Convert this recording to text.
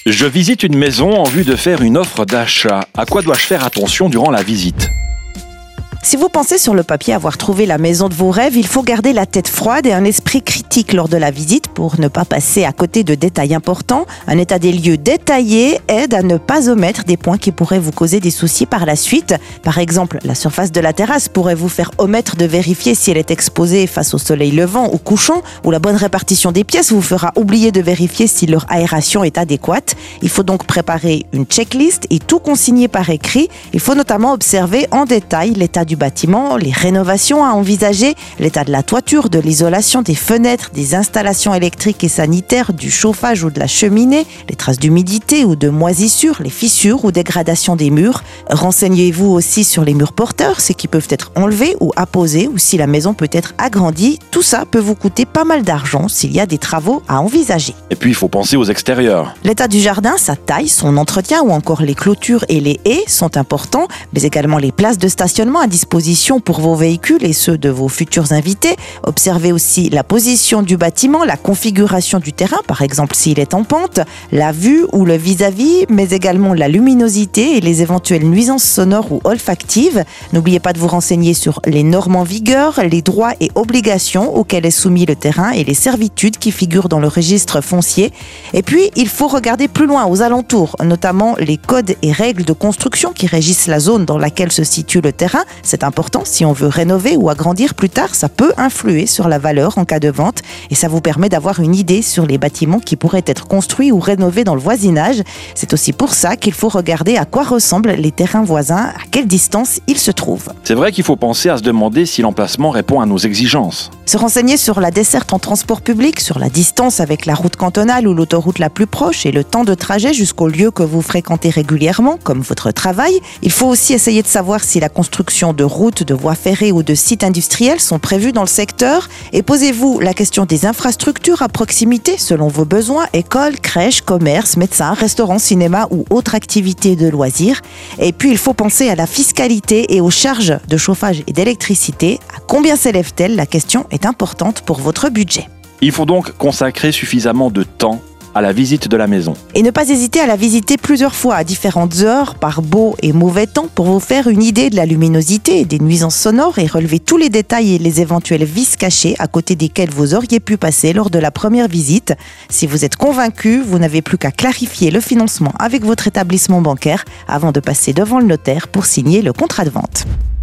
Je visite une maison en vue de faire une offre d'achat. À quoi dois-je faire attention durant la visite ? Si vous pensez sur le papier avoir trouvé la maison de vos rêves, il faut garder la tête froide et un esprit critique lors de la visite pour ne pas passer à côté de détails importants. Un état des lieux détaillé aide à ne pas omettre des points qui pourraient vous causer des soucis par la suite. Par exemple, la surface de la terrasse pourrait vous faire omettre de vérifier si elle est exposée face au soleil levant ou couchant, ou la bonne répartition des pièces vous fera oublier de vérifier si leur aération est adéquate. Il faut donc préparer une checklist et tout consigner par écrit. Il faut notamment observer en détail l'état du bâtiment, les rénovations à envisager, l'état de la toiture, de l'isolation des fenêtres, des installations électriques et sanitaires, du chauffage ou de la cheminée, les traces d'humidité ou de moisissure, les fissures ou dégradations des murs. Renseignez-vous aussi sur les murs porteurs, ceux qui peuvent être enlevés ou apposés, ou si la maison peut être agrandie. Tout ça peut vous coûter pas mal d'argent s'il y a des travaux à envisager. Et puis il faut penser aux extérieurs. L'état du jardin, sa taille, son entretien ou encore les clôtures et les haies sont importants, mais également les places de stationnement à disposition pour vos véhicules et ceux de vos futurs invités. Observez aussi la position du bâtiment, la configuration du terrain, par exemple s'il est en pente, la vue ou le vis-à-vis, mais également la luminosité et les éventuelles nuisances sonores ou olfactives. N'oubliez pas de vous renseigner sur les normes en vigueur, les droits et obligations auxquels est soumis le terrain et les servitudes qui figurent dans le registre foncier. Et puis, il faut regarder plus loin, aux alentours, notamment les codes et règles de construction qui régissent la zone dans laquelle se situe le terrain. C'est important, si on veut rénover ou agrandir plus tard, ça peut influer sur la valeur en cas de vente et ça vous permet d'avoir une idée sur les bâtiments qui pourraient être construits ou rénovés dans le voisinage. C'est aussi pour ça qu'il faut regarder à quoi ressemblent les terrains voisins, à quelle distance ils se trouvent. C'est vrai qu'il faut penser à se demander si l'emplacement répond à nos exigences. Se renseigner sur la desserte en transport public, sur la distance avec la route cantonale ou l'autoroute la plus proche et le temps de trajet jusqu'au lieu que vous fréquentez régulièrement, comme votre travail. Il faut aussi essayer de savoir si la construction de routes, de voies ferrées ou de sites industriels sont prévus dans le secteur. Et posez-vous la question des infrastructures à proximité selon vos besoins, écoles, crèches, commerces, médecins, restaurants, cinéma ou autres activités de loisirs. Et puis il faut penser à la fiscalité et aux charges de chauffage et d'électricité. À combien s'élève-t-elle ? La question est importante pour votre budget. Il faut donc consacrer suffisamment de temps à la visite de la maison. Et ne pas hésiter à la visiter plusieurs fois à différentes heures, par beau et mauvais temps, pour vous faire une idée de la luminosité et des nuisances sonores et relever tous les détails et les éventuels vices cachés à côté desquels vous auriez pu passer lors de la première visite. Si vous êtes convaincu, vous n'avez plus qu'à clarifier le financement avec votre établissement bancaire avant de passer devant le notaire pour signer le contrat de vente.